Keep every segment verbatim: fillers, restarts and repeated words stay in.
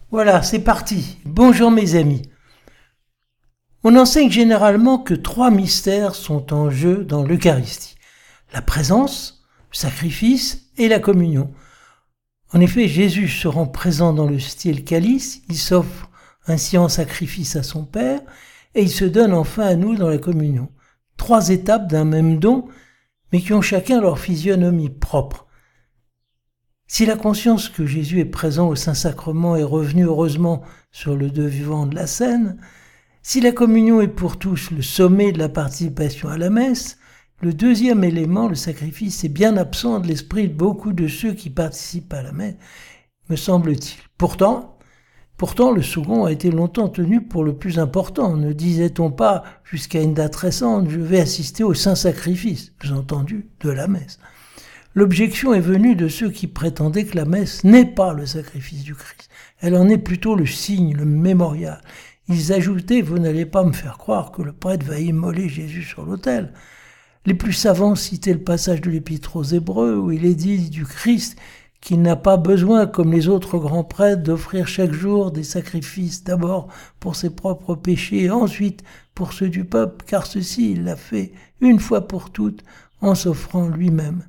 Voilà, c'est parti. Bonjour mes amis. On enseigne généralement que trois mystères sont en jeu dans l'Eucharistie. La présence, le sacrifice et la communion. En effet, Jésus se rend présent dans le style calice, il s'offre ainsi en sacrifice à son Père et il se donne enfin à nous dans la communion. Trois étapes d'un même don, mais qui ont chacun leur physionomie propre. Si la conscience que Jésus est présent au Saint-Sacrement est revenue heureusement sur le devant de la scène, si la communion est pour tous le sommet de la participation à la messe, le deuxième élément, le sacrifice, est bien absent de l'esprit de beaucoup de ceux qui participent à la messe, me semble-t-il. Pourtant, pourtant, le second a été longtemps tenu pour le plus important. Ne disait-on pas, jusqu'à une date récente, je vais assister au Saint-Sacrifice, sous-entendu, de la messe. L'objection est venue de ceux qui prétendaient que la messe n'est pas le sacrifice du Christ. Elle en est plutôt le signe, le mémorial. Ils ajoutaient, vous n'allez pas me faire croire que le prêtre va immoler Jésus sur l'autel. Les plus savants citaient le passage de l'Épître aux Hébreux où il est dit du Christ qu'il n'a pas besoin, comme les autres grands prêtres, d'offrir chaque jour des sacrifices, d'abord pour ses propres péchés et ensuite pour ceux du peuple, car ceci il l'a fait une fois pour toutes en s'offrant lui-même.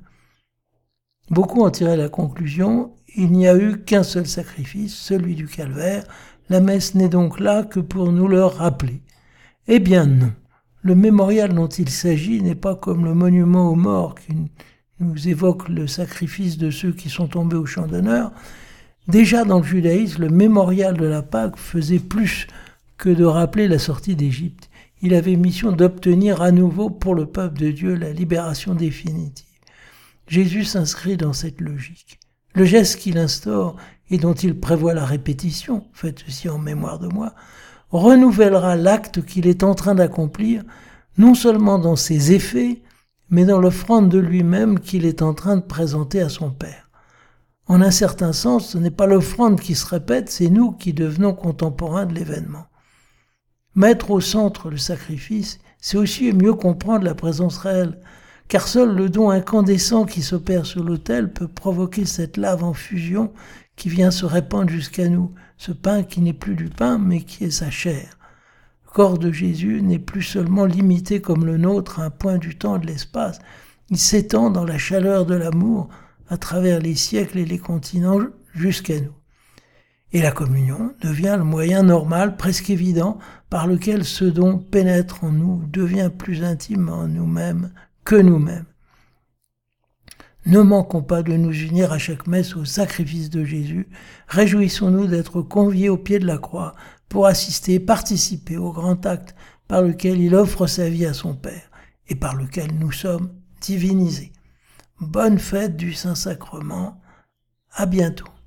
Beaucoup en tiraient la conclusion, il n'y a eu qu'un seul sacrifice, celui du calvaire, la messe n'est donc là que pour nous le rappeler. Eh bien non, le mémorial dont il s'agit n'est pas comme le monument aux morts qui nous évoque le sacrifice de ceux qui sont tombés au champ d'honneur. Déjà dans le judaïsme, le mémorial de la Pâque faisait plus que de rappeler la sortie d'Égypte. Il avait mission d'obtenir à nouveau pour le peuple de Dieu la libération définitive. Jésus s'inscrit dans cette logique. Le geste qu'il instaure et dont il prévoit la répétition, faites ceci en mémoire de moi, renouvellera l'acte qu'il est en train d'accomplir, non seulement dans ses effets, mais dans l'offrande de lui-même qu'il est en train de présenter à son Père. En un certain sens, ce n'est pas l'offrande qui se répète, c'est nous qui devenons contemporains de l'événement. Mettre au centre le sacrifice, c'est aussi mieux comprendre la présence réelle, car seul le don incandescent qui s'opère sur l'autel peut provoquer cette lave en fusion qui vient se répandre jusqu'à nous, ce pain qui n'est plus du pain, mais qui est sa chair. Le corps de Jésus n'est plus seulement limité comme le nôtre à un point du temps et de l'espace, il s'étend dans la chaleur de l'amour à travers les siècles et les continents jusqu'à nous. Et la communion devient le moyen normal, presque évident, par lequel ce don pénètre en nous, devient plus intime en nous-mêmes que nous-mêmes. Ne manquons pas de nous unir à chaque messe au sacrifice de Jésus. Réjouissons-nous d'être conviés au pied de la croix pour assister, participer au grand acte par lequel il offre sa vie à son Père et par lequel nous sommes divinisés. Bonne fête du Saint-Sacrement. À bientôt.